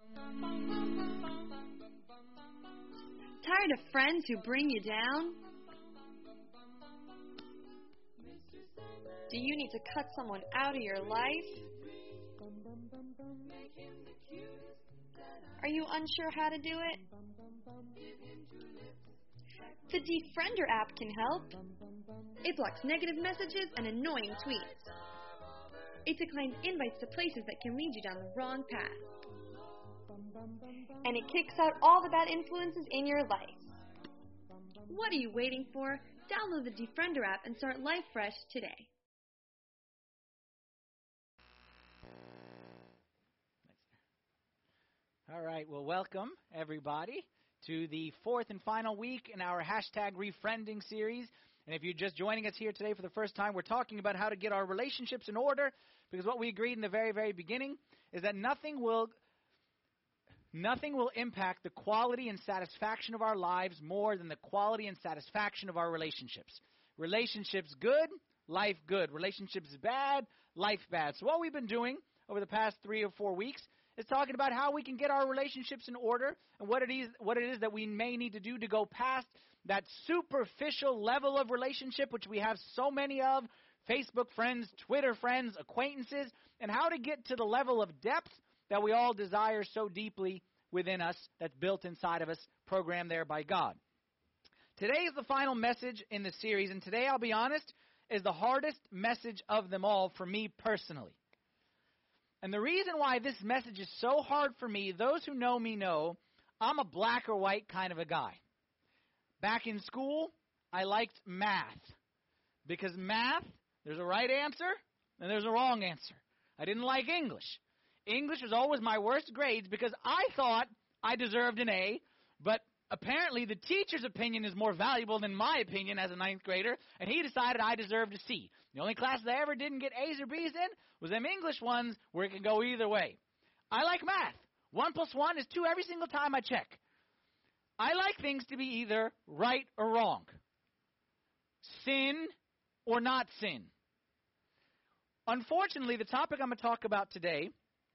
Tired of friends who bring you down? Do you need to cut someone out of your life? Are you unsure how to do it? The Defriender app can help. It blocks negative messages and annoying tweets. It declines invites to places that can lead you down the wrong path. And it kicks out all the bad influences in your life. What are you waiting for? Download the Defriender app and start life fresh today. All right, well, welcome, everybody, to the fourth and final week in our hashtag Refriending series. And if you're just joining us here today for the first time, we're talking about how to get our relationships in order, because what we agreed in the very, very beginning is that nothing will impact the quality and satisfaction of our lives more than the quality and satisfaction of our relationships. Relationships good, life good. Relationships bad, life bad. So what we've been doing over the past 3 or 4 weeks is talking about how we can get our relationships in order and what it is that we may need to do to go past that superficial level of relationship, which we have so many of, Facebook friends, Twitter friends, acquaintances, and how to get to the level of depth that we all desire so deeply within us, that's built inside of us, programmed there by God. Today is the final message in the series, and today, I'll be honest, is the hardest message of them all for me personally. And the reason why this message is so hard for me, those who know me know, I'm a black or white kind of a guy. Back in school, I liked math. Because math, there's a right answer and there's a wrong answer. I didn't like English. English was always my worst grades because I thought I deserved an A, but apparently the teacher's opinion is more valuable than my opinion as a 9th grader, and he decided I deserved a C. The only classes I ever didn't get A's or B's in was them English ones where it can go either way. I like math. 1 + 1 is 2 every single time I check. I like things to be either right or wrong. Sin or not sin. Unfortunately, the topic I'm going to talk about today,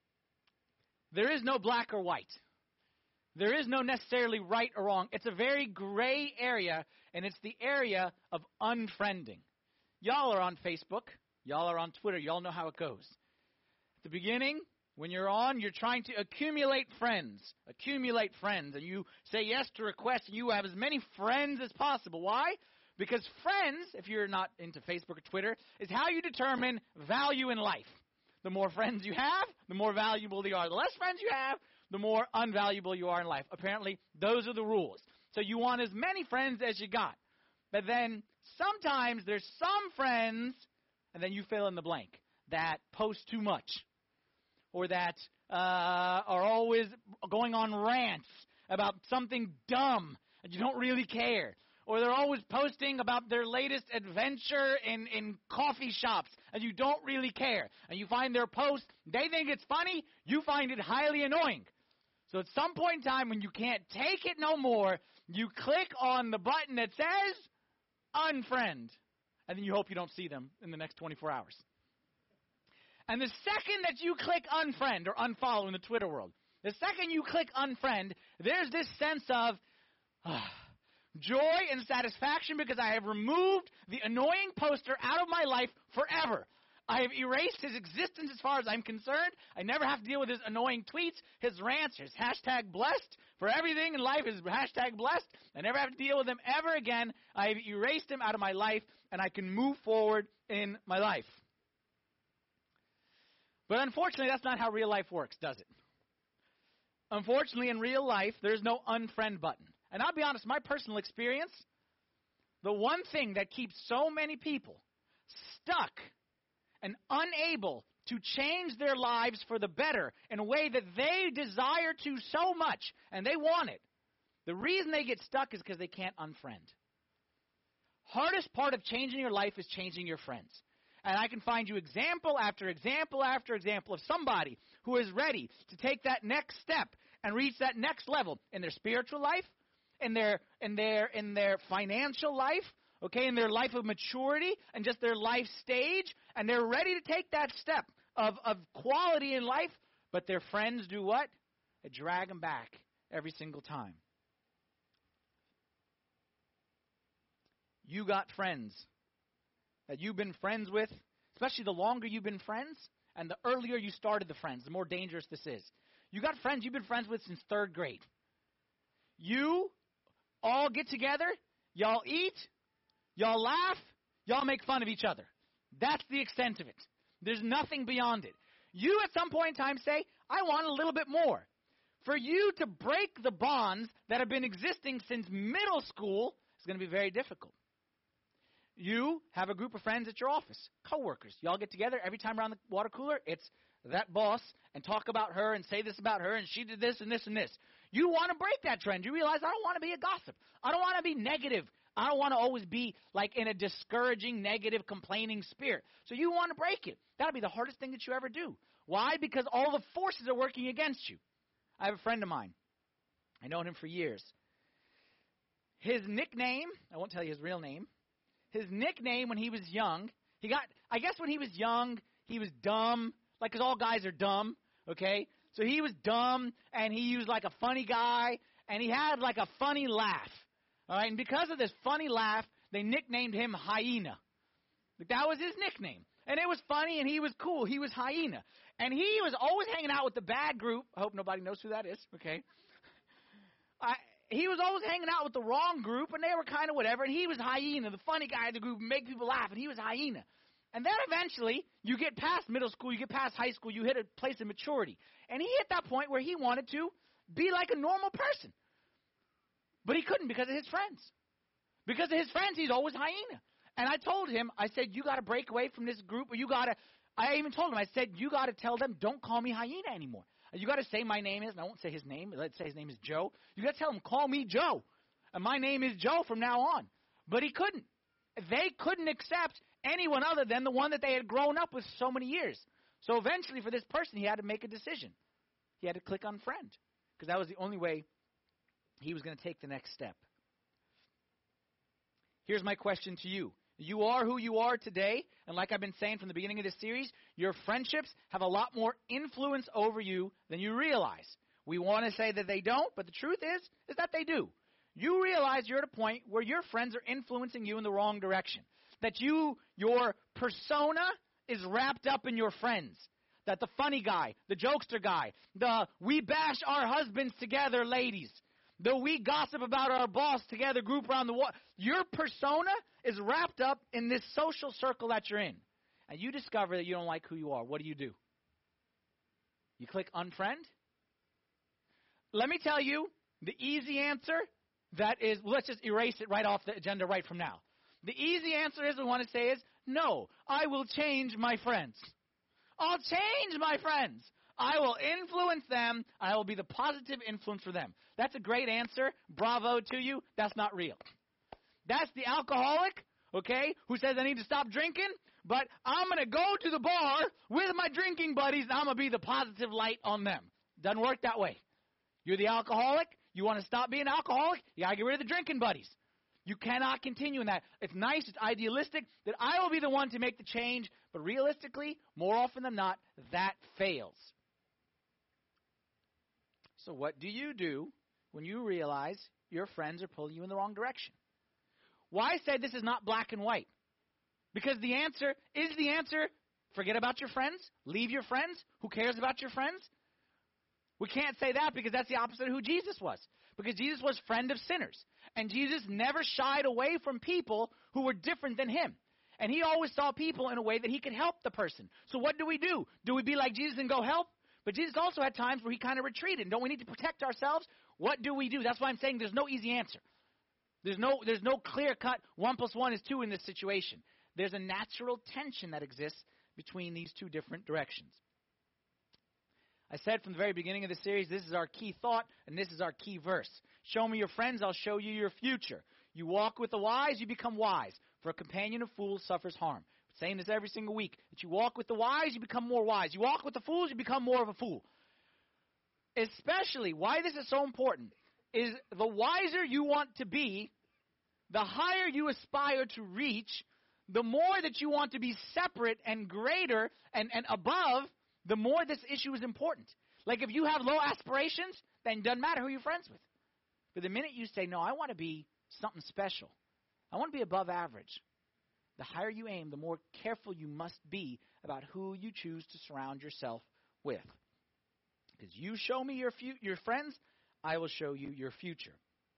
there is no black or white. There is no necessarily right or wrong. It's a very gray area, and it's the area of unfriending. Y'all are on Facebook. Y'all are on Twitter. Y'all know how it goes. At the beginning, when you're on, you're trying to accumulate friends, and you say yes to requests, and you have as many friends as possible. Why? Because friends, if you're not into Facebook or Twitter, is how you determine value in life. The more friends you have, the more valuable they are. The less friends you have, the more unvaluable you are in life. Apparently, those are the rules. So you want as many friends as you got. But then sometimes there's some friends, and then you fill in the blank, that post too much, or that are always going on rants about something dumb, and you don't really care. Or they're always posting about their latest adventure in coffee shops, and you don't really care. And you find their post, they think it's funny, you find it highly annoying. So at some point in time when you can't take it no more, you click on the button that says unfriend, and then you hope you don't see them in the next 24 hours. And the second that you click unfriend or unfollow in the Twitter world, the second you click unfriend, there's this sense of joy and satisfaction because I have removed the annoying poster out of my life forever. I have erased his existence as far as I'm concerned. I never have to deal with his annoying tweets, his rants, his hashtag blessed. For everything in life is hashtag blessed. I never have to deal with him ever again. I have erased him out of my life, and I can move forward in my life. But unfortunately, that's not how real life works, does it? Unfortunately, in real life, there's no unfriend button. And I'll be honest, my personal experience, the one thing that keeps so many people stuck and unable to change their lives for the better in a way that they desire to so much, and they want it, the reason they get stuck is because they can't unfriend. Hardest part of changing your life is changing your friends. And I can find you example after example after example of somebody who is ready to take that next step and reach that next level in their spiritual life, in their financial life, okay, in their life of maturity and just their life stage, and they're ready to take that step of quality in life, but their friends do what? that drag them back every single time. You got friends that you've been friends with, especially the longer you've been friends and the earlier you started the friends, the more dangerous this is. You got friends you've been friends with since 3rd grade. You all get together, y'all eat, y'all laugh, y'all make fun of each other. That's the extent of it. There's nothing beyond it. You at some point in time say, I want a little bit more. For you to break the bonds that have been existing since middle school is going to be very difficult. You have a group of friends at your office, coworkers. Y'all get together every time around the water cooler. It's that boss and talk about her and say this about her and she did this and this and this. You want to break that trend. You realize I don't want to be a gossip. I don't want to be negative. I don't want to always be like in a discouraging, negative, complaining spirit. So you want to break it. That'll be the hardest thing that you ever do. Why? Because all the forces are working against you. I have a friend of mine. I've known him for years. His nickname, I won't tell you his real name. His nickname when he was young, I guess when he was young, he was dumb, like, because all guys are dumb, okay? So he was dumb, and he was like a funny guy, and he had like a funny laugh, all right? And because of this funny laugh, they nicknamed him Hyena. That was his nickname. And it was funny, and he was cool. He was Hyena. And he was always hanging out with the bad group. I hope nobody knows who that is, okay? He was always hanging out with the wrong group, and they were kind of whatever, and he was Hyena, the funny guy in the group, make people laugh, and he was Hyena. And then eventually, you get past middle school, you get past high school, you hit a place of maturity. And he hit that point where he wanted to be like a normal person. But he couldn't because of his friends. Because of his friends, he's always Hyena. And I told him, I said, you got to break away from this group, or you got to, I even told him, I said, you got to tell them, don't call me Hyena anymore. You got to say my name is, and I won't say his name, let's say his name is Joe. You got to tell him, call me Joe. And my name is Joe from now on. But he couldn't. They couldn't accept anyone other than the one that they had grown up with so many years. So eventually for this person, he had to make a decision. He had to click unfriend because that was the only way he was going to take the next step. Here's my question to you. You are who you are today, and like I've been saying from the beginning of this series, your friendships have a lot more influence over you than you realize. We want to say that they don't, but the truth is that they do. You realize you're at a point where your friends are influencing you in the wrong direction. That your persona is wrapped up in your friends. That the funny guy, the jokester guy, the we bash our husbands together ladies, the we gossip about our boss together group around the wall. Your persona is wrapped up in this social circle that you're in. And you discover that you don't like who you are. What do? You click unfriend? Let me tell you the easy answer that is, let's just erase it right off the agenda right from now. The easy answer is, we want to say is, no, I will change my friends. I'll change my friends. I will influence them. I will be the positive influence for them. That's a great answer. Bravo to you. That's not real. That's the alcoholic, okay, who says I need to stop drinking, but I'm going to go to the bar with my drinking buddies, and I'm going to be the positive light on them. Doesn't work that way. You're the alcoholic. You want to stop being an alcoholic? You got to get rid of the drinking buddies. You cannot continue in that. It's nice, it's idealistic that I will be the one to make the change, but realistically, more often than not, that fails. So what do you do when you realize your friends are pulling you in the wrong direction? Why I say this is not black and white? Because the answer, forget about your friends, leave your friends, who cares about your friends? We can't say that because that's the opposite of who Jesus was. Because Jesus was friend of sinners. And Jesus never shied away from people who were different than him. And he always saw people in a way that he could help the person. So what do? Do we be like Jesus and go help? But Jesus also had times where he kind of retreated. Don't we need to protect ourselves? What do we do? That's why I'm saying there's no easy answer. There's no clear-cut 1 + 1 is 2 in this situation. There's a natural tension that exists between these two different directions. I said from the very beginning of the series, this is our key thought, and this is our key verse. Show me your friends, I'll show you your future. You walk with the wise, you become wise. For a companion of fools suffers harm. I'm saying this every single week. That you walk with the wise, you become more wise. You walk with the fools, you become more of a fool. Especially, why this is so important, is the wiser you want to be, the higher you aspire to reach, the more that you want to be separate and greater and above, the more this issue is important. Like if you have low aspirations, then it doesn't matter who you're friends with. But the minute you say, no, I want to be something special, I want to be above average, the higher you aim, the more careful you must be about who you choose to surround yourself with. Because you show me your friends, I will show you your future.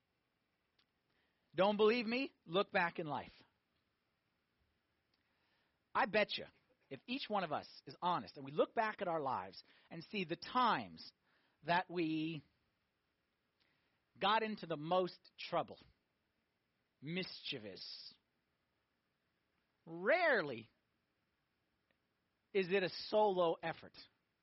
Don't believe me? Look back in life. I bet you, if each one of us is honest and we look back at our lives and see the times that we got into the most trouble, mischievous, rarely is it a solo effort.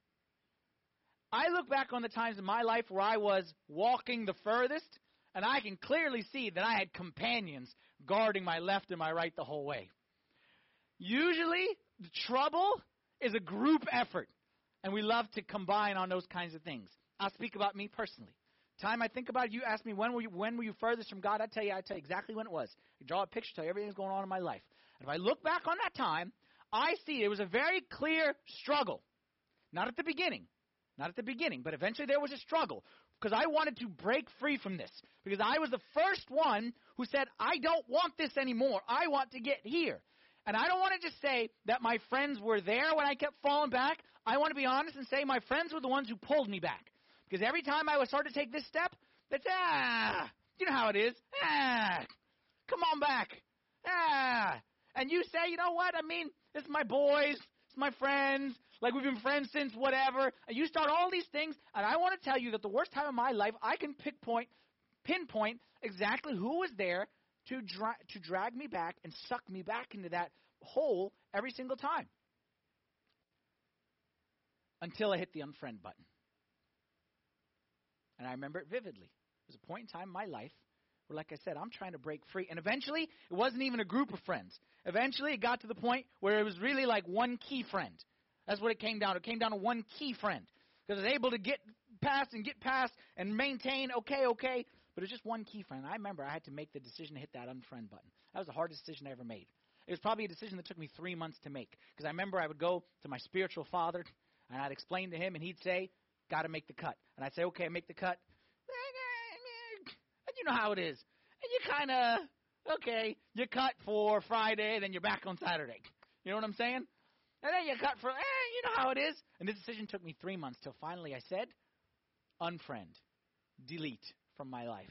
I look back on the times in my life where I was walking the furthest, and I can clearly see that I had companions guarding my left and my right the whole way. Usually, the trouble is a group effort, and we love to combine on those kinds of things. I'll speak about me personally. Time I think about it, you ask me when were you furthest from God, I tell you exactly when it was. I draw a picture, tell you everything that's going on in my life. And if I look back on that time, I see it was a very clear struggle. Not at the beginning, but eventually there was a struggle because I wanted to break free from this. Because I was the first one who said, I don't want this anymore. I want to get here. And I don't want to just say that my friends were there when I kept falling back. I want to be honest and say my friends were the ones who pulled me back. Because every time I would start to take this step, that's, you know how it is. Come on back. And you say, you know what? I mean, it's my boys, it's my friends, like we've been friends since whatever. And you start all these things, and I want to tell you that the worst time of my life, I can pinpoint exactly who was there to drag me back and suck me back into that hole every single time. Until I hit the unfriend button. And I remember it vividly. There was a point in time in my life where, like I said, I'm trying to break free. And eventually, it wasn't even a group of friends. Eventually, it got to the point where it was really like one key friend. That's what it came down to. It came down to one key friend. Because I was able to get past and maintain, okay. But it was just one key friend. And I remember I had to make the decision to hit that unfriend button. That was the hardest decision I ever made. It was probably a decision that took me 3 months to make. Because I remember I would go to my spiritual father, and I'd explain to him, and he'd say, got to make the cut. And I'd say, okay, I make the cut. And you know how it is. And you kind of, okay, you cut for Friday, then you're back on Saturday. You know what I'm saying? And then you cut for, you know how it is. And this decision took me 3 months till finally I said, unfriend, delete from my life.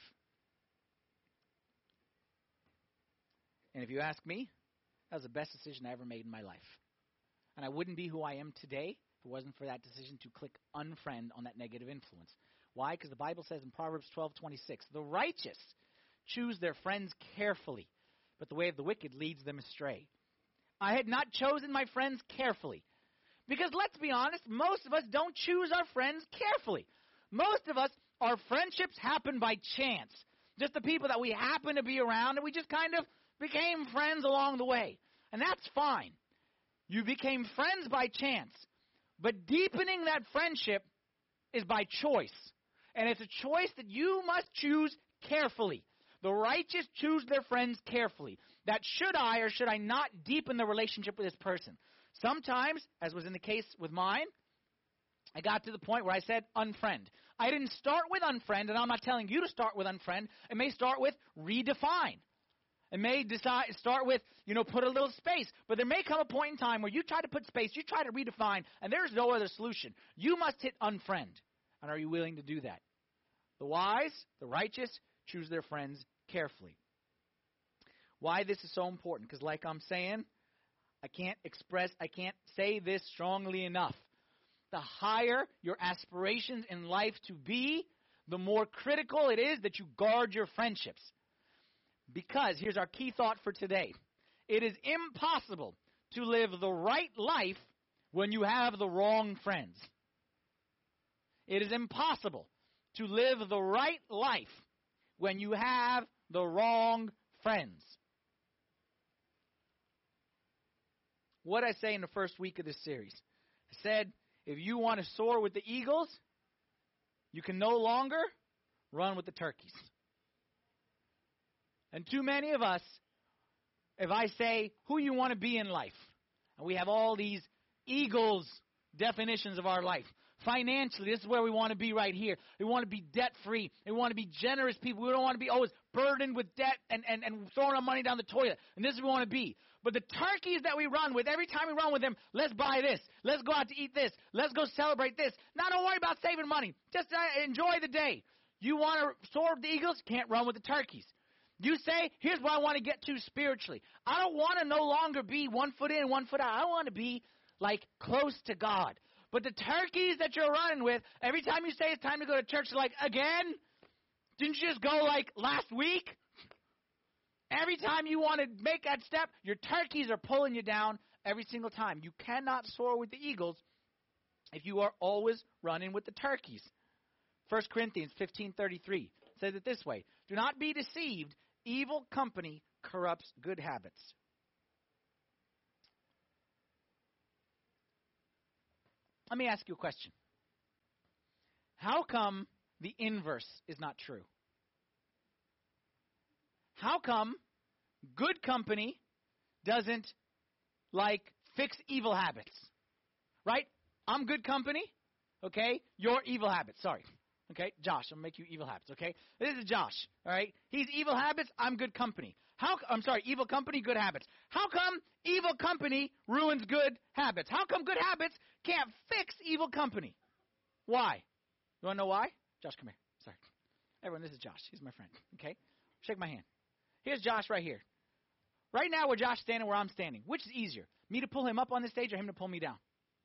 And if you ask me, that was the best decision I ever made in my life. And I wouldn't be who I am today if it wasn't for that decision to click unfriend on that negative influence. Why? Because the Bible says in Proverbs 12:26, the righteous choose their friends carefully, but the way of the wicked leads them astray. I had not chosen my friends carefully. Because let's be honest, most of us don't choose our friends carefully. Most of us, our friendships happen by chance. Just the people that we happen to be around, and we just kind of became friends along the way. And that's fine. You became friends by chance. But deepening that friendship is by choice. And it's a choice that you must choose carefully. The righteous choose their friends carefully. That should I or should I not deepen the relationship with this person? Sometimes, as was in the case with mine, I got to the point where I said unfriend. I didn't start with unfriend, and I'm not telling you to start with unfriend. It may start with redefine. It may start with, put a little space. But there may come a point in time where you try to put space, you try to redefine, and there's no other solution. You must hit unfriend. And are you willing to do that? The wise, the righteous, choose their friends carefully. Why this is so important? Because like I'm saying, I can't say this strongly enough. The higher your aspirations in life to be, the more critical it is that you guard your friendships. Because, here's our key thought for today. It is impossible to live the right life when you have the wrong friends. It is impossible to live the right life when you have the wrong friends. What did I say in the first week of this series? I said, if you want to soar with the eagles, you can no longer run with the turkeys. And too many of us, if I say who you want to be in life, and we have all these eagles definitions of our life, Financially, this is where we want to be right here. We want to be debt-free. We want to be generous people. We don't want to be always burdened with debt and throwing our money down the toilet. And this is where we want to be. But the turkeys that we run with, every time we run with them, let's buy this. Let's go out to eat this. Let's go celebrate this. Now, don't worry about saving money. Just enjoy the day. You want to soar with the eagles? Can't run with the turkeys. You say, here's what I want to get to spiritually. I don't want to no longer be 1 foot in, 1 foot out. I want to be like close to God. But the turkeys that you're running with, every time you say it's time to go to church, they're like, again? Didn't you just go like last week? Every time you want to make that step, your turkeys are pulling you down every single time. You cannot soar with the eagles if you are always running with the turkeys. 1 Corinthians 15:33 says it this way: do not be deceived. Evil company corrupts good habits. Let me ask you a question. How come the inverse is not true? How come good company doesn't, like, fix evil habits? Right? I'm good company, okay? You're evil habits. Sorry. Okay? Josh, I'm going to make you evil habits, okay? This is Josh, all right? He's evil habits, I'm good company. Evil company, good habits. How come evil company ruins good habits? How come good habits can't fix evil company? Why? You want to know why? Josh, come here. Sorry. Everyone, this is Josh. He's my friend, okay? Shake my hand. Here's Josh right here. Right now, where Josh's standing, where I'm standing. Which is easier? Me to pull him up on this stage or him to pull me down?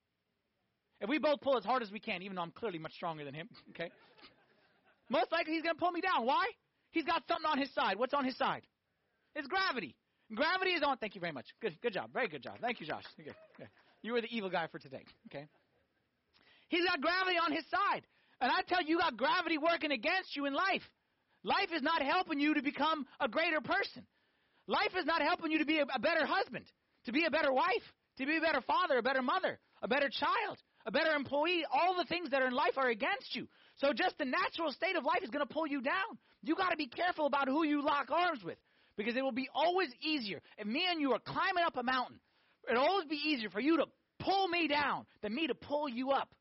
If we both pull as hard as we can, even though I'm clearly much stronger than him, okay? Most likely he's going to pull me down. Why? He's got something on his side. What's on his side? It's gravity. Gravity is on. Thank you very much. Good job. Very good job. Thank you, Josh. Okay. You were the evil guy for today, okay? He's got gravity on his side. And I tell you, you got gravity working against you in life. Life is not helping you to become a greater person. Life is not helping you to be a better husband, to be a better wife, to be a better father, a better mother, a better child, a better employee. All the things that are in life are against you. So just the natural state of life is going to pull you down. You got to be careful about who you lock arms with, because it will be always easier. If me and you are climbing up a mountain, it'll always be easier for you to pull me down than me to pull you up.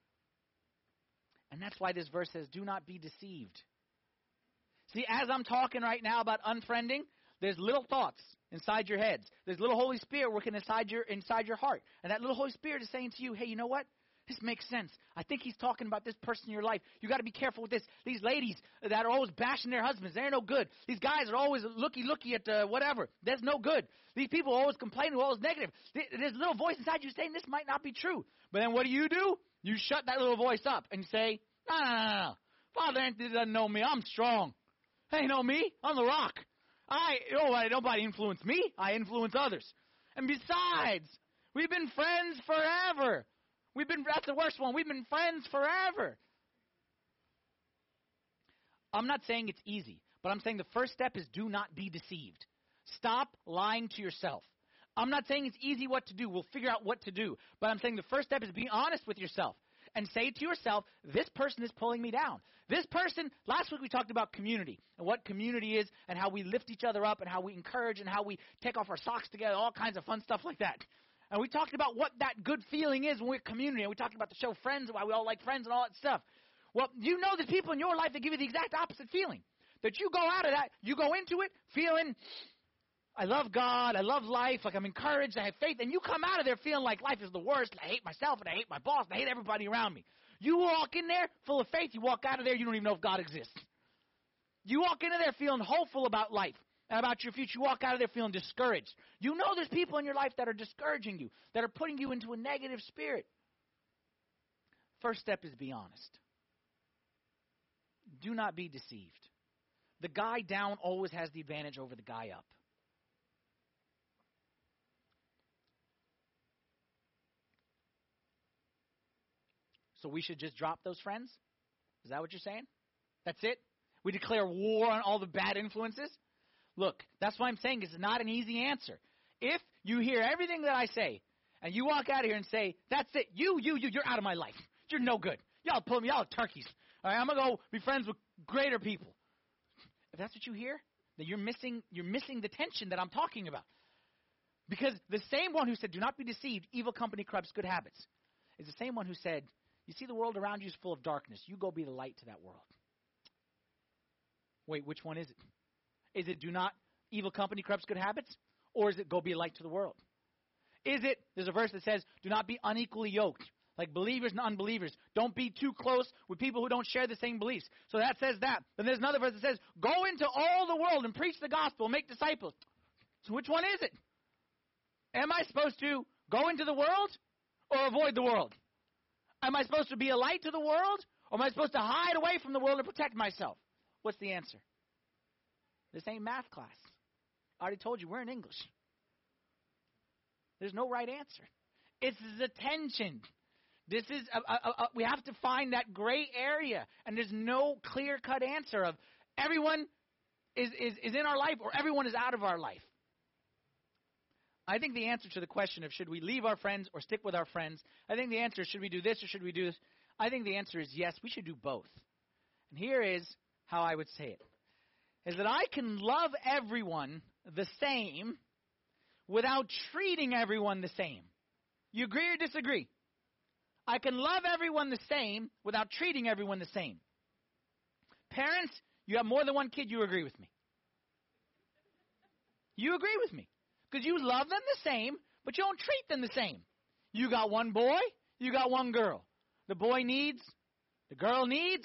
And that's why this verse says, do not be deceived. See, as I'm talking right now about unfriending, there's little thoughts inside your heads. There's little Holy Spirit working inside your heart. And that little Holy Spirit is saying to you, hey, you know what? This makes sense. I think he's talking about this person in your life. You got to be careful with this. These ladies that are always bashing their husbands, they're no good. These guys are always looky at whatever. That's no good. These people are always complaining, always negative. There's a little voice inside you saying this might not be true. But then what do? You shut that little voice up and you say, no. Father Anthony doesn't know me. I'm strong. Hey, know me? I'm the rock. Nobody influenced me. I influence others. And besides, we've been friends forever. That's the worst one. We've been friends forever. I'm not saying it's easy, but I'm saying the first step is do not be deceived. Stop lying to yourself. I'm not saying it's easy what to do. We'll figure out what to do. But I'm saying the first step is be honest with yourself and say to yourself, this person is pulling me down. This person, last week we talked about community and what community is and how we lift each other up and how we encourage and how we take off our socks together, all kinds of fun stuff like that. And we talked about what that good feeling is when we're community. And we talked about the show Friends, why we all like Friends and all that stuff. Well, you know there's people in your life that give you the exact opposite feeling. That you go out of that, you go into it feeling, I love God, I love life, like I'm encouraged, I have faith. And you come out of there feeling like life is the worst, and I hate myself, and I hate my boss, and I hate everybody around me. You walk in there full of faith, you walk out of there, you don't even know if God exists. You walk into there feeling hopeful about life and about your future. You walk out of there feeling discouraged. You know there's people in your life that are discouraging you, that are putting you into a negative spirit. First step is be honest. Do not be deceived. The guy down always has the advantage over the guy up. So we should just drop those friends? Is that what you're saying? That's it? We declare war on all the bad influences? Look, that's why I'm saying it's not an easy answer. If you hear everything that I say, and you walk out of here and say, that's it, you're out of my life. You're no good. Y'all pull me, y'all are turkeys. All right, I'm going to go be friends with greater people. If that's what you hear, then you're missing the tension that I'm talking about. Because the same one who said, do not be deceived, evil company corrupts good habits, is the same one who said, You see the world around you is full of darkness. You go be the light to that world. Wait, which one is it? Is it do not evil company corrupts good habits? Or is it go be a light to the world? Is it, there's a verse that says, do not be unequally yoked, like believers and unbelievers. Don't be too close with people who don't share the same beliefs. So that says that. Then there's another verse that says, go into all the world and preach the gospel, make disciples. So which one is it? Am I supposed to go into the world or avoid the world? Am I supposed to be a light to the world, or am I supposed to hide away from the world and protect myself? What's the answer? This ain't math class. I already told you, we're in English. There's no right answer. It's the tension. This is we have to find that gray area, and there's no clear-cut answer of everyone is in our life or everyone is out of our life. I think the answer to the question of should we leave our friends or stick with our friends, I think the answer is should we do this or should we do this? I think the answer is yes, we should do both. And here is how I would say it, is that I can love everyone the same without treating everyone the same. You agree or disagree? I can love everyone the same without treating everyone the same. Parents, you have more than one kid, you agree with me. You agree with me. Because you love them the same, but you don't treat them the same. You got one boy, you got one girl. The boy needs, the girl needs.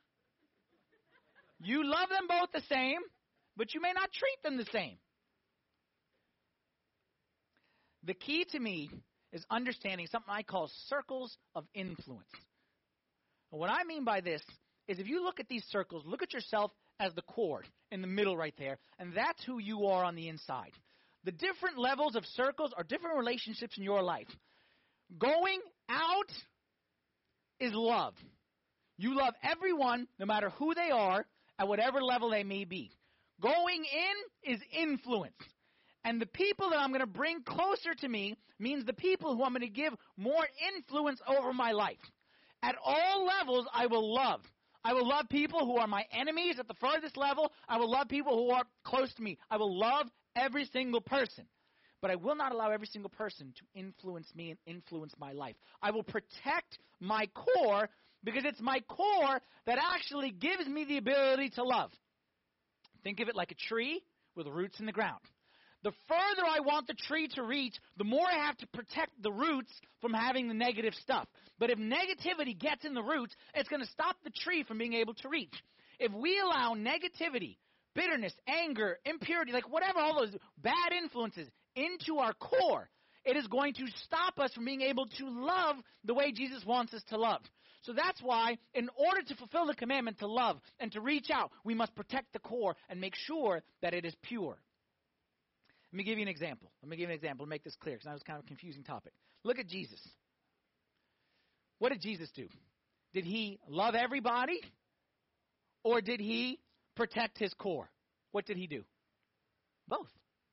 You love them both the same, but you may not treat them the same. The key to me is understanding something I call circles of influence. And what I mean by this is if you look at these circles, look at yourself as the cord in the middle right there, and that's who you are on the inside. The different levels of circles are different relationships in your life. Going out is love. You love everyone, no matter who they are, at whatever level they may be. Going in is influence. And the people that I'm going to bring closer to me means the people who I'm going to give more influence over my life. At all levels, I will love. I will love people who are my enemies at the furthest level. I will love people who are close to me. I will love every single person. But I will not allow every single person to influence me and influence my life. I will protect my core because it's my core that actually gives me the ability to love. Think of it like a tree with roots in the ground. The further I want the tree to reach, the more I have to protect the roots from having the negative stuff. But if negativity gets in the roots, it's going to stop the tree from being able to reach. If we allow negativity, bitterness, anger, impurity, like whatever, all those bad influences into our core, it is going to stop us from being able to love the way Jesus wants us to love. So that's why, in order to fulfill the commandment to love and to reach out, we must protect the core and make sure that it is pure. Let me give you an example. To make this clear, because that was kind of a confusing topic. Look at Jesus. What did Jesus do? Did he love everybody, or did he protect his core? What did he do? Both.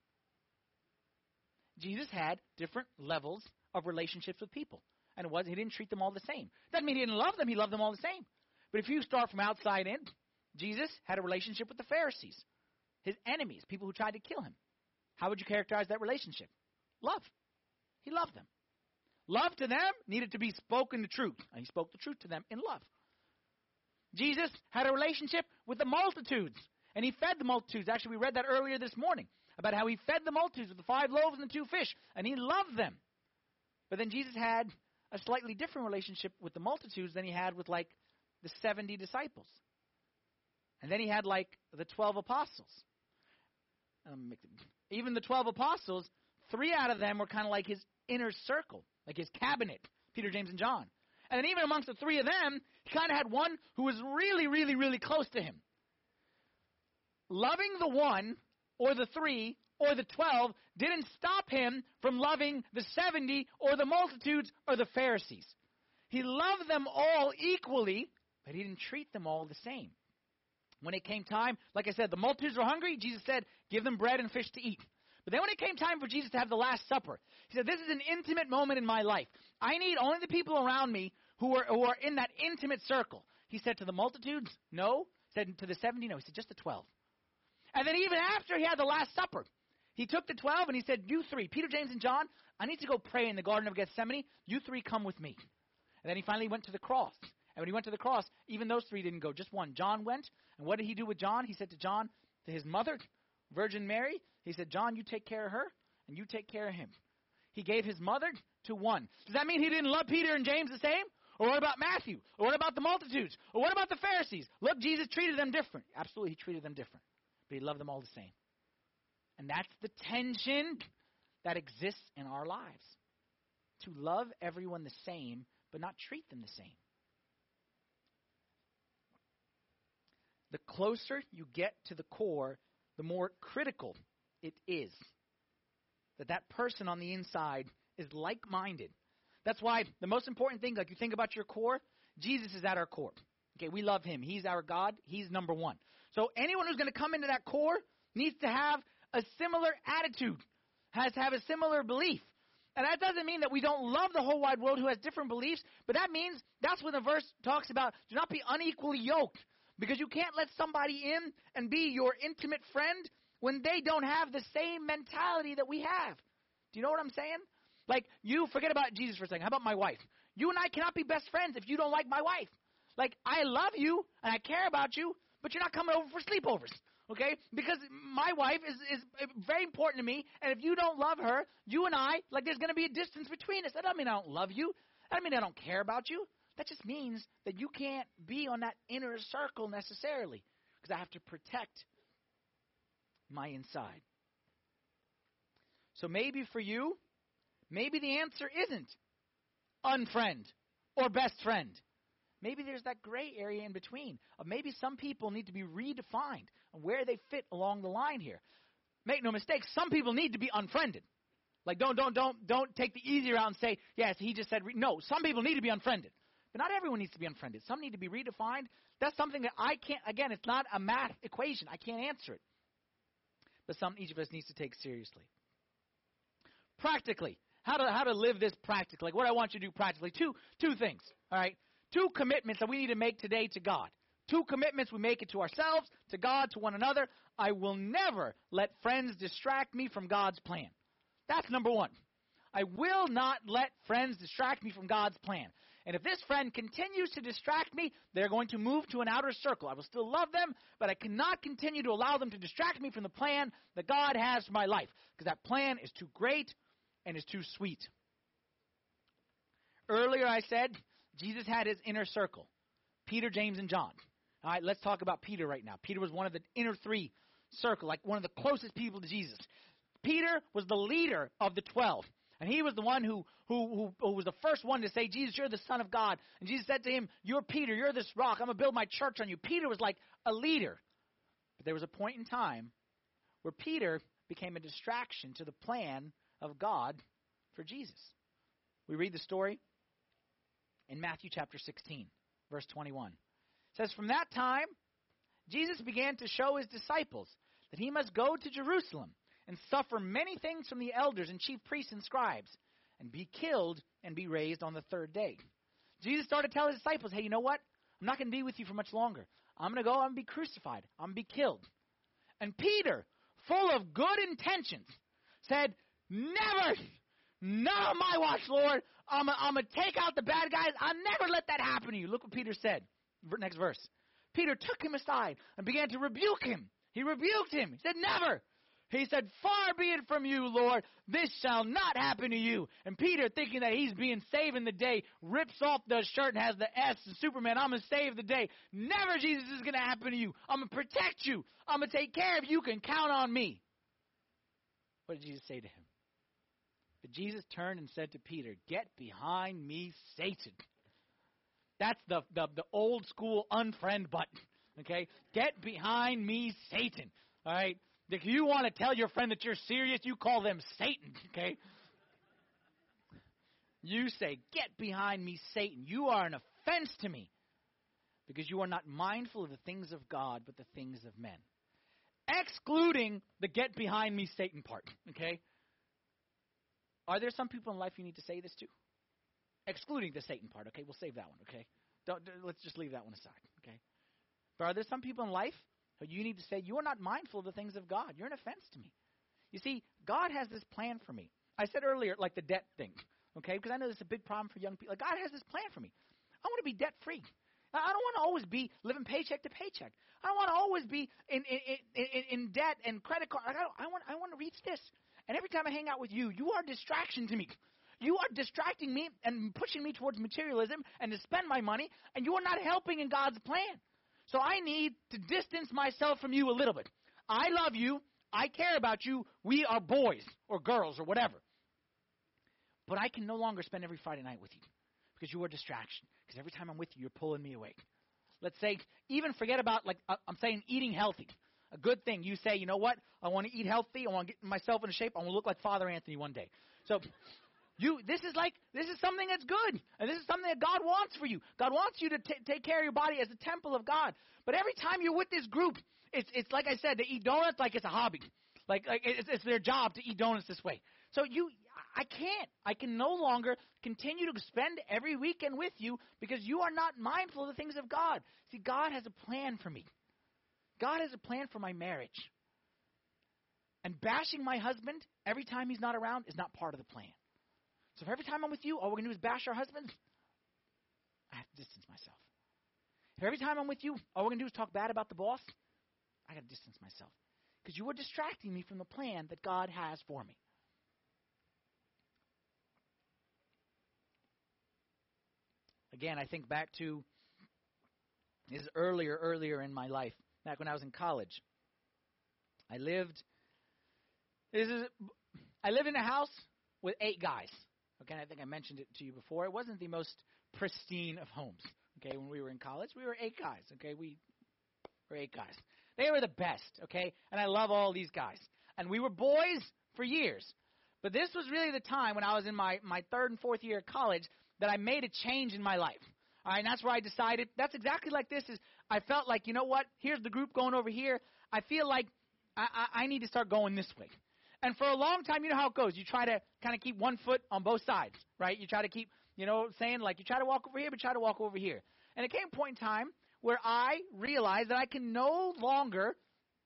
Jesus had different levels of relationships with people. And he didn't treat them all the same. Doesn't mean he didn't love them. He loved them all the same. But if you start from outside in, Jesus had a relationship with the Pharisees, his enemies, people who tried to kill him. How would you characterize that relationship? Love. He loved them. Love to them needed to be spoken the truth. And he spoke the truth to them in love. Jesus had a relationship with the multitudes. And he fed the multitudes. Actually, we read that earlier this morning about how he fed the multitudes with the 5 loaves and the 2 fish. And he loved them. But then Jesus had a slightly different relationship with the multitudes than he had with, like, the 70 disciples. And then he had, like, the 12 apostles. Even the 12 apostles, 3 out of them were kind of like his inner circle, like his cabinet, Peter, James, and John. And then even amongst the 3 of them, he kind of had one who was really, really, really close to him. Loving the 1 or the 3 or the 12 didn't stop him from loving the 70 or the multitudes or the Pharisees. He loved them all equally, but he didn't treat them all the same. When it came time, like I said, the multitudes were hungry. Jesus said, give them bread and fish to eat. But then when it came time for Jesus to have the Last Supper, he said, this is an intimate moment in my life. I need only the people around me who are in that intimate circle. He said to the multitudes, no. He said to the 70, no. He said, just the 12. And then even after he had the Last Supper, he took the 12 and he said, you 3, Peter, James, and John, I need to go pray in the Garden of Gethsemane. You 3 come with me. And then he finally went to the cross. And when he went to the cross, even those three didn't go, just one. John went. And what did he do with John? He said to John, to his mother, Virgin Mary, he said, John, you take care of her, and you take care of him. He gave his mother to one. Does that mean he didn't love Peter and James the same? Or what about Matthew? Or what about the multitudes? Or what about the Pharisees? Look, Jesus treated them different. Absolutely, he treated them different. But he loved them all the same. And that's the tension that exists in our lives. To love everyone the same, but not treat them the same. The closer you get to the core, the more critical it is that that person on the inside is like-minded. That's why the most important thing, like you think about your core, Jesus is at our core. Okay, we love him. He's our God. He's number one. So anyone who's going to come into that core needs to have a similar attitude, has to have a similar belief. And that doesn't mean that we don't love the whole wide world who has different beliefs, but that means that's when the verse talks about do not be unequally yoked, because you can't let somebody in and be your intimate friend when they don't have the same mentality that we have. Do you know what I'm saying? Like, you forget about Jesus for a second. How about my wife? You and I cannot be best friends if you don't like my wife. Like, I love you and I care about you, but you're not coming over for sleepovers, okay? Because my wife is very important to me, and if you don't love her, you and I, like, there's going to be a distance between us. That doesn't mean I don't love you. That doesn't mean I don't care about you. That just means that you can't be on that inner circle necessarily, because I have to protect my inside. So maybe for you, maybe the answer isn't unfriend or best friend. Maybe there's that gray area in between. Maybe some people need to be redefined on where they fit along the line here. Make no mistake, some people need to be unfriended. Like, don't take the easy route and say, yes, he just said, no, some people need to be unfriended. But not everyone needs to be unfriended. Some need to be redefined. That's something that I can't, again, it's not a math equation. I can't answer it. But each of us needs to take seriously. Practically, how to live this practically. Like what I want you to do practically. Two things, all right? 2 commitments that we need to make today to God. 2 commitments we make it to ourselves, to God, to one another. I will never let friends distract me from God's plan. That's number 1. I will not let friends distract me from God's plan. And if this friend continues to distract me, they're going to move to an outer circle. I will still love them, but I cannot continue to allow them to distract me from the plan that God has for my life, because that plan is too great and is too sweet. Earlier I said Jesus had his inner circle, Peter, James, and John. All right, let's talk about Peter right now. Peter was one of the inner 3 circle, like one of the closest people to Jesus. Peter was the leader of the 12. And he was the one who was the first one to say, Jesus, you're the Son of God. And Jesus said to him, you're Peter, you're this rock. I'm going to build my church on you. Peter was like a leader. But there was a point in time where Peter became a distraction to the plan of God for Jesus. We read the story in Matthew chapter 16, verse 21. It says, from that time, Jesus began to show his disciples that he must go to Jerusalem and suffer many things from the elders and chief priests and scribes, and be killed and be raised on the 3rd day. Jesus started to tell his disciples, hey, you know what? I'm not going to be with you for much longer. I'm going to go, I'm going to be crucified. I'm going to be killed. And Peter, full of good intentions, said, never, not on my watch, Lord. I'm going to take out the bad guys. I'll never let that happen to you. Look what Peter said. Next verse. Peter took him aside and began to rebuke him. He rebuked him. He said, never. He said, far be it from you, Lord, this shall not happen to you. And Peter, thinking that he's being saving the day, rips off the shirt and has the S and Superman, I'm going to save the day. Never, Jesus, is going to happen to you. I'm going to protect you. I'm going to take care of you. You can count on me. What did Jesus say to him? But Jesus turned and said to Peter, get behind me, Satan. That's the old school unfriend button, okay? Get behind me, Satan, all right? If you want to tell your friend that you're serious, you call them Satan, okay? You say, get behind me, Satan. You are an offense to me because you are not mindful of the things of God, but the things of men. Excluding the get behind me, Satan part, okay? Are there some people in life you need to say this to? Excluding the Satan part, okay? We'll save that one, okay? Let's just leave that one aside, okay? But are there some people in life who you need to say, you are not mindful of the things of God. You're an offense to me. You see, God has this plan for me. I said earlier, like the debt thing. okay? Because I know this is a big problem for young people. Like, God has this plan for me. I want to be debt-free. I don't want to always be living paycheck to paycheck. I don't want to always be in debt and credit card. I want to reach this. And every time I hang out with you, you are a distraction to me. You are distracting me and pushing me towards materialism and to spend my money, and you are not helping in God's plan. So I need to distance myself from you a little bit. I love you. I care about you. We are boys or girls or whatever. But I can no longer spend every Friday night with you because you are a distraction. Because every time I'm with you, you're pulling me away. Let's say, even forget about, like, I'm saying eating healthy. A good thing. You say, you know what? I want to eat healthy. I want to get myself into shape. I want to look like Father Anthony one day. So this is something that's good. And this is something that God wants for you. God wants you to take care of your body as a temple of God. But every time you're with this group, it's like I said, they eat donuts like it's a hobby. Like it's their job to eat donuts this way. So I can't. I can no longer continue to spend every weekend with you because you are not mindful of the things of God. See, God has a plan for me. God has a plan for my marriage. And bashing my husband every time he's not around is not part of the plan. So if every time I'm with you, all we're going to do is bash our husbands, I have to distance myself. If every time I'm with you, all we're going to do is talk bad about the boss, I got to distance myself. Because you are distracting me from the plan that God has for me. Again, I think back to this earlier in my life, back when I was in college. I lived in a house with 8 guys. Okay, I think I mentioned it to you before. It wasn't the most pristine of homes. Okay, when we were in college, we were 8 guys. Okay, we were 8 guys. They were the best. Okay, and I love all these guys. And we were boys for years. But this was really the time when I was in my 3rd and 4th year of college that I made a change in my life. All right, and that's where I decided, that's exactly like this is, I felt like, you know what, here's the group going over here. I feel like I need to start going this way. And for a long time, you know how it goes. You try to kind of keep one foot on both sides, right? You try to keep, saying like you try to walk over here, but try to walk over here. And it came a point in time where I realized that I can no longer,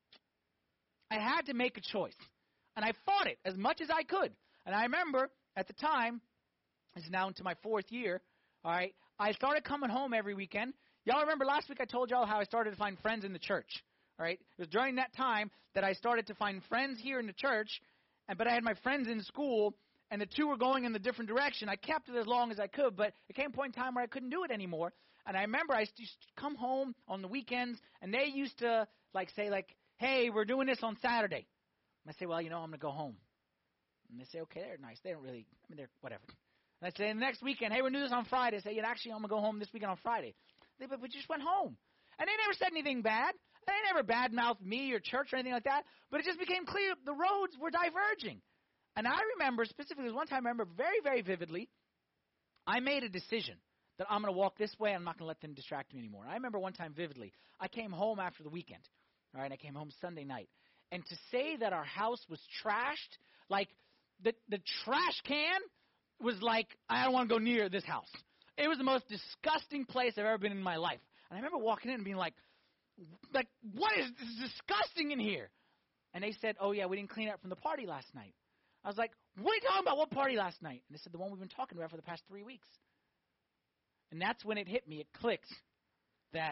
I had to make a choice. And I fought it as much as I could. And I remember at the time, this is now into my 4th year, all right, I started coming home every weekend. Y'all remember last week I told y'all how I started to find friends in the church, all right? It was during that time that I started to find friends here in the church, but I had my friends in school, and the two were going in the different direction. I kept it as long as I could, but it came a point in time where I couldn't do it anymore. And I remember I used to come home on the weekends, and they used to say, hey, we're doing this on Saturday. And I say, well, I'm going to go home. And they say, okay, they're nice. They don't really, they're whatever. And I say, the next weekend, hey, we're doing this on Friday. I say, actually, I'm going to go home this weekend on Friday. But we just went home. And they never said anything bad. They never badmouthed me or church or anything like that. But it just became clear the roads were diverging. And I remember specifically, one time I remember very, very vividly, I made a decision that I'm going to walk this way and I'm not going to let them distract me anymore. I remember one time vividly, I came home after the weekend. All right, I came home Sunday night. And to say that our house was trashed, like the trash can was like, I don't want to go near this house. It was the most disgusting place I've ever been in my life. And I remember walking in and being like, what is this disgusting in here? And they said, oh, yeah, we didn't clean up from the party last night. I was like, what are you talking about? What party last night? And they said, the one we've been talking about for the past 3 weeks. And that's when it hit me. It clicked that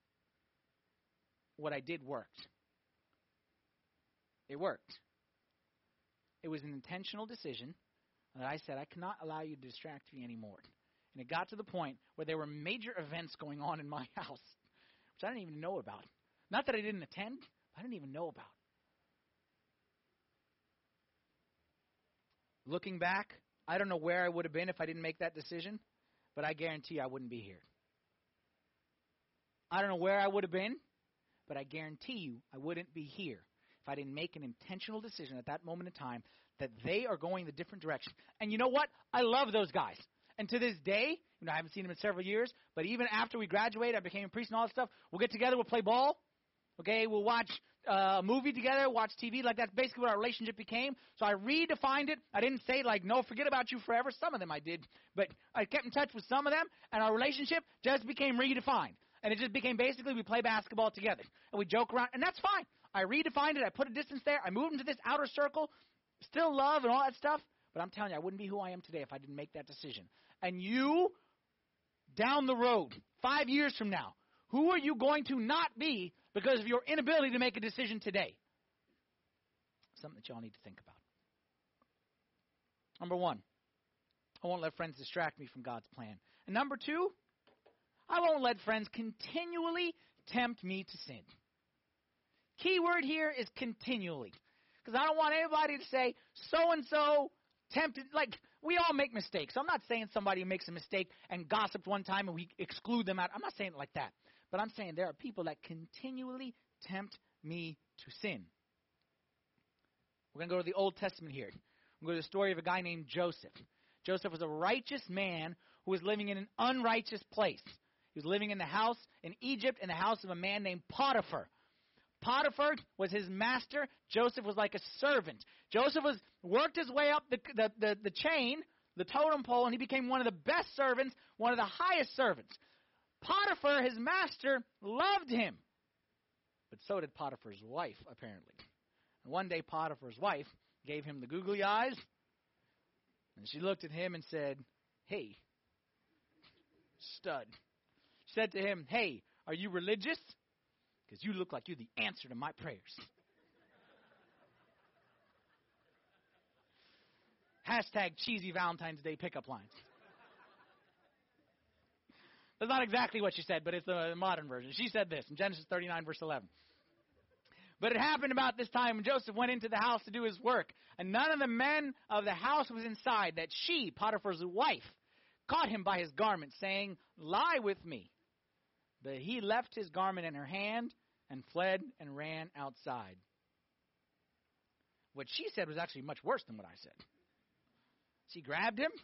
what I did worked. It worked. It was an intentional decision that I said, I cannot allow you to distract me anymore. And it got to the point where there were major events going on in my house, which I didn't even know about. Not that I didn't attend, I didn't even know about. Looking back, I don't know where I would have been if I didn't make that decision, but I guarantee you I wouldn't be here. I don't know where I would have been, but I guarantee you I wouldn't be here if I didn't make an intentional decision at that moment in time that they are going the different direction. And you know what? I love those guys. And to this day, I haven't seen them in several years, but even after we graduated, I became a priest and all that stuff, we'll get together, we'll play ball, okay? We'll watch a movie together, watch TV. Like, that's basically what our relationship became. So I redefined it. I didn't say, no, forget about you forever. Some of them I did. But I kept in touch with some of them, and our relationship just became redefined. And it just became basically we play basketball together. And we joke around, and that's fine. I redefined it. I put a distance there. I moved into this outer circle. Still love and all that stuff. But I'm telling you, I wouldn't be who I am today if I didn't make that decision. And you, down the road, 5 years from now, who are you going to not be because of your inability to make a decision today? Something that y'all need to think about. Number one, I won't let friends distract me from God's plan. And number two, I won't let friends continually tempt me to sin. Key word here is continually. Because I don't want anybody to say, so-and-so tempted. Like, we all make mistakes. So I'm not saying somebody makes a mistake and gossiped one time and we exclude them out. I'm not saying it like that. But I'm saying there are people that continually tempt me to sin. We're going to go to the Old Testament here. We're going to go to the story of a guy named Joseph. Joseph was a righteous man who was living in an unrighteous place. He was living in the house in Egypt, in the house of a man named Potiphar. Potiphar was his master. Joseph was like a servant. Joseph worked his way up the chain, the totem pole, and he became one of the best servants, one of the highest servants. Potiphar, his master, loved him. But so did Potiphar's wife, apparently. And one day Potiphar's wife gave him the googly eyes, and she looked at him and said, "Hey, stud." She said to him, "Hey, are you religious? Because you look like you're the answer to my prayers." Hashtag cheesy Valentine's Day pickup lines. That's not exactly what she said, but it's the modern version. She said this in Genesis 39, verse 11. But it happened about this time when Joseph went into the house to do his work, and none of the men of the house was inside, that she, Potiphar's wife, caught him by his garment, saying, "Lie with me." But he left his garment in her hand and fled and ran outside. What she said was actually much worse than what I said. She grabbed him,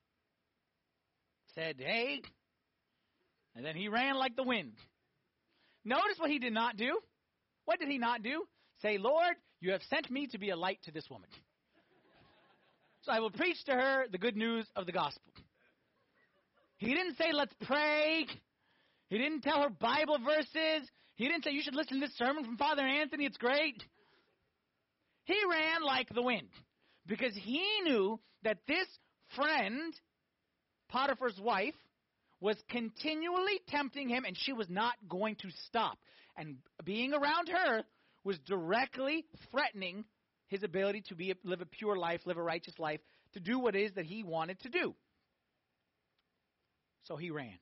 said, "Hey," and then he ran like the wind. Notice what he did not do. What did he not do? Say, "Lord, you have sent me to be a light to this woman, so I will preach to her the good news of the gospel." He didn't say, "Let's pray." He didn't tell her Bible verses. He didn't say, "You should listen to this sermon from Father Anthony. It's great." He ran like the wind because he knew that this friend, Potiphar's wife, was continually tempting him, and she was not going to stop. And being around her was directly threatening his ability to live a pure life, live a righteous life, to do what it is that he wanted to do. So he ran.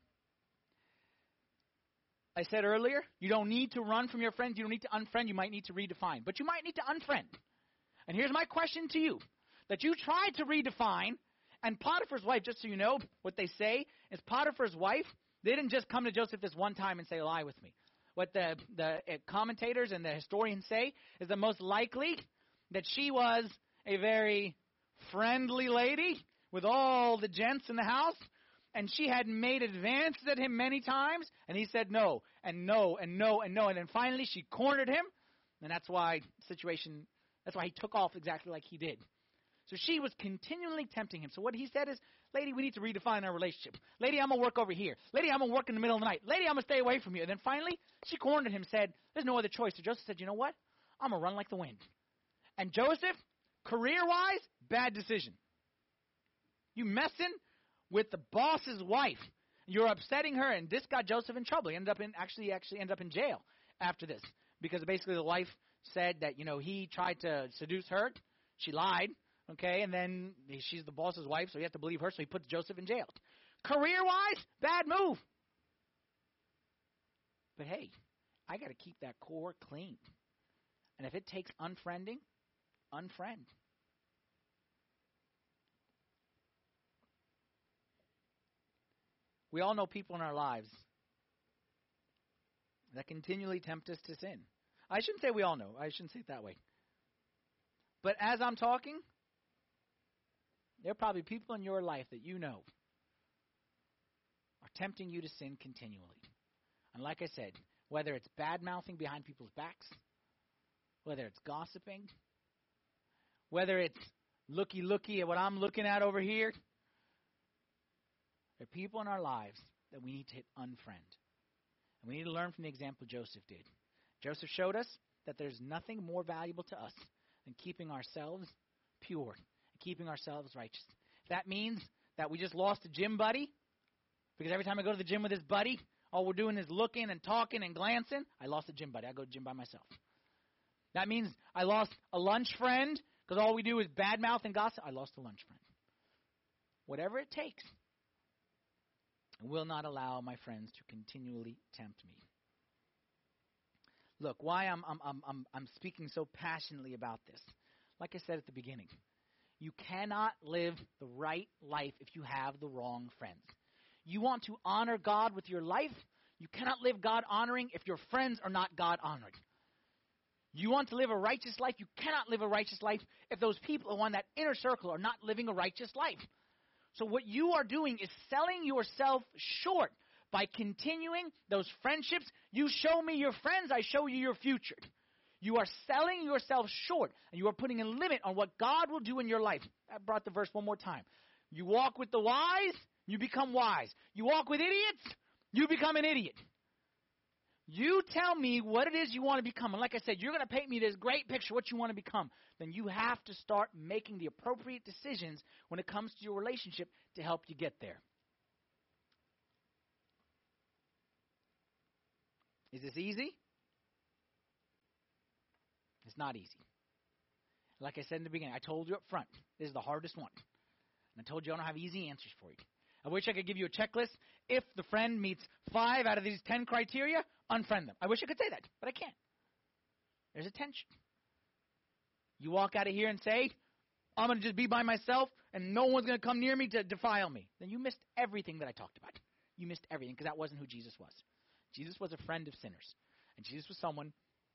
I said earlier, you don't need to run from your friends. You don't need to unfriend. You might need to redefine. But you might need to unfriend. And here's my question to you. That you tried to redefine, and Potiphar's wife, just so you know, what they say is Potiphar's wife, they didn't just come to Joseph this one time and say, "Lie with me." What the commentators and the historians say is that most likely that she was a very friendly lady with all the gents in the house, and she had made advances at him many times, and he said no, and no, and no, and no, and then finally she cornered him, and that's why he took off exactly like he did. So she was continually tempting him. So what he said is, "Lady, we need to redefine our relationship. Lady, I'm going to work over here. Lady, I'm going to work in the middle of the night. Lady, I'm going to stay away from you." And then finally, she cornered him and said, "There's no other choice." So Joseph said, "You know what? I'm going to run like the wind." And Joseph, career-wise, bad decision. You messing with the boss's wife. You're upsetting her, and this got Joseph in trouble. He ended up actually ended up in jail after this, because basically the wife said that, he tried to seduce her. She lied. Okay, and then she's the boss's wife, so he has to believe her, so he puts Joseph in jail. Career-wise, bad move. But hey, I got to keep that core clean. And if it takes unfriending, unfriend. We all know people in our lives that continually tempt us to sin. I shouldn't say we all know. I shouldn't say it that way. But as I'm talking, there are probably people in your life that you know are tempting you to sin continually. And like I said, whether it's bad-mouthing behind people's backs, whether it's gossiping, whether it's looky at what I'm looking at over here, there are people in our lives that we need to hit unfriend. And we need to learn from the example Joseph did. Joseph showed us that there's nothing more valuable to us than keeping ourselves pure, keeping ourselves righteous. If that means that we just lost a gym buddy, because every time I go to the gym with this buddy, all we're doing is looking and talking and glancing, I lost a gym buddy. I go to the gym by myself. That means I lost a lunch friend, because all we do is badmouth and gossip. I lost a lunch friend. Whatever it takes. I will not allow my friends to continually tempt me. Look, why I'm speaking so passionately about this. Like I said at the beginning, you cannot live the right life if you have the wrong friends. You want to honor God with your life, you cannot live God honoring if your friends are not God honoring. You want to live a righteous life, you cannot live a righteous life if those people who are in that inner circle are not living a righteous life. So what you are doing is selling yourself short by continuing those friendships. You show me your friends, I show you your future. You are selling yourself short, and you are putting a limit on what God will do in your life. I brought the verse one more time. You walk with the wise, you become wise. You walk with idiots, you become an idiot. You tell me what it is you want to become. And like I said, you're going to paint me this great picture of what you want to become. Then you have to start making the appropriate decisions when it comes to your relationship to help you get there. Is this easy? It's not easy. Like I said in the beginning, I told you up front, this is the hardest one. And I told you I don't have easy answers for you. I wish I could give you a checklist. If the friend meets 5 out of these 10 criteria, unfriend them. I wish I could say that, but I can't. There's a tension. You walk out of here and say, I'm going to just be by myself and no one's going to come near me to defile me. Then you missed everything that I talked about. You missed everything because that wasn't who Jesus was. Jesus was a friend of sinners. And Jesus was someone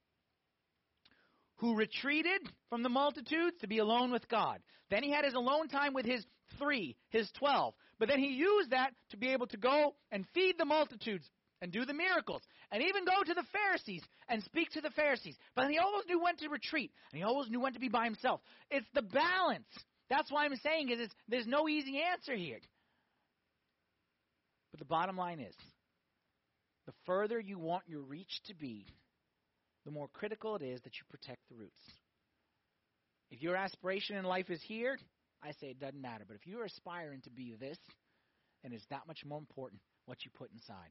who retreated from the multitudes to be alone with God. Then he had his alone time with his 12. But then he used that to be able to go and feed the multitudes and do the miracles. And even go to the Pharisees and speak to the Pharisees. But he always knew when to retreat. And he always knew when to be by himself. It's the balance. That's why I'm saying is there's no easy answer here. But the bottom line is, the further you want your reach to be, the more critical it is that you protect the roots. If your aspiration in life is here, I say it doesn't matter. But if you're aspiring to be this, then it's that much more important what you put inside.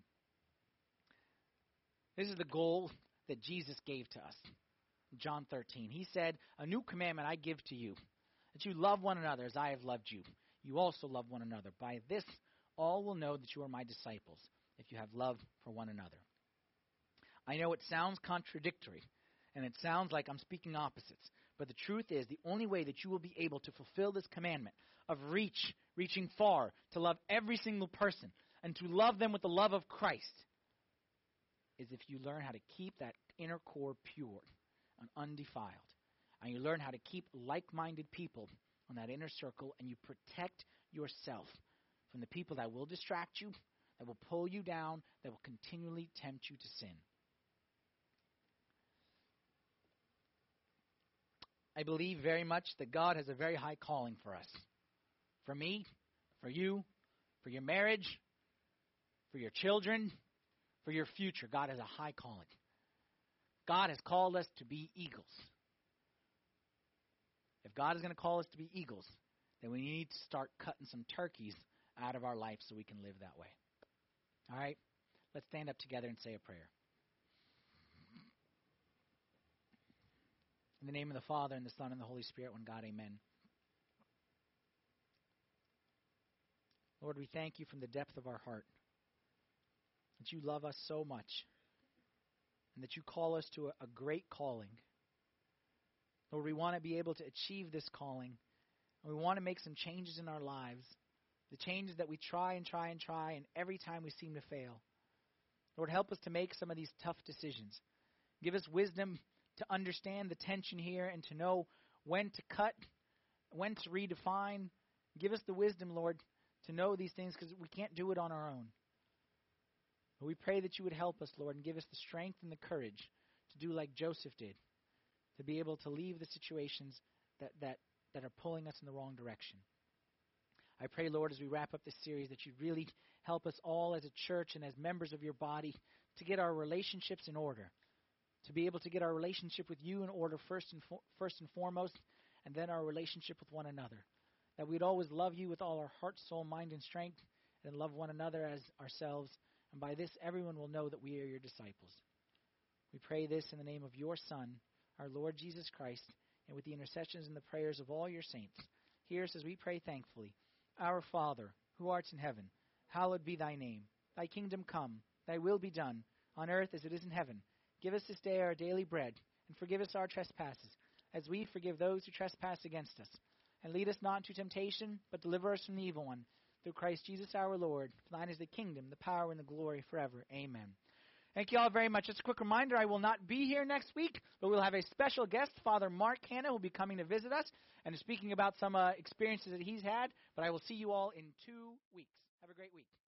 This is the goal that Jesus gave to us. John 13. He said, a new commandment I give to you, that you love one another as I have loved you. You also love one another. By this, all will know that you are my disciples, if you have love for one another. I know it sounds contradictory, and it sounds like I'm speaking opposites. But the truth is, the only way that you will be able to fulfill this commandment of reaching far, to love every single person, and to love them with the love of Christ, is if you learn how to keep that inner core pure and undefiled. And you learn how to keep like-minded people on that inner circle, and you protect yourself from the people that will distract you, that will pull you down, that will continually tempt you to sin. I believe very much that God has a very high calling for us. For me, for you, for your marriage, for your children, for your future. God has a high calling. God has called us to be eagles. If God is going to call us to be eagles, then we need to start cutting some turkeys out of our life so we can live that way. All right? Let's stand up together and say a prayer. In the name of the Father, and the Son, and the Holy Spirit, one God, amen. Lord, we thank you from the depth of our heart that you love us so much and that you call us to a great calling. Lord, we want to be able to achieve this calling, and we want to make some changes in our lives, the changes that we try, and every time we seem to fail. Lord, help us to make some of these tough decisions. Give us wisdom to understand the tension here and to know when to cut, when to redefine. Give us the wisdom, Lord, to know these things because we can't do it on our own. But we pray that you would help us, Lord, and give us the strength and the courage to do like Joseph did, to be able to leave the situations that are pulling us in the wrong direction. I pray, Lord, as we wrap up this series, that you'd really help us all as a church and as members of your body to get our relationships in order, to be able to get our relationship with you in order first and foremost, and then our relationship with one another. that we'd always love you with all our heart, soul, mind, and strength, and love one another as ourselves. And by this, everyone will know that we are your disciples. We pray this in the name of your Son, our Lord Jesus Christ, and with the intercessions and the prayers of all your saints. Hear us as we pray thankfully. Our Father, who art in heaven, hallowed be thy name. Thy kingdom come, thy will be done, on earth as it is in heaven. Give us this day our daily bread, and forgive us our trespasses, as we forgive those who trespass against us. And lead us not into temptation, but deliver us from the evil one. Through Christ Jesus our Lord. For thine is the kingdom, the power, and the glory forever. Amen. Thank you all very much. Just a quick reminder, I will not be here next week, but we'll have a special guest, Father Mark Hanna, who will be coming to visit us and speaking about some experiences that he's had. But I will see you all in 2 weeks. Have a great week.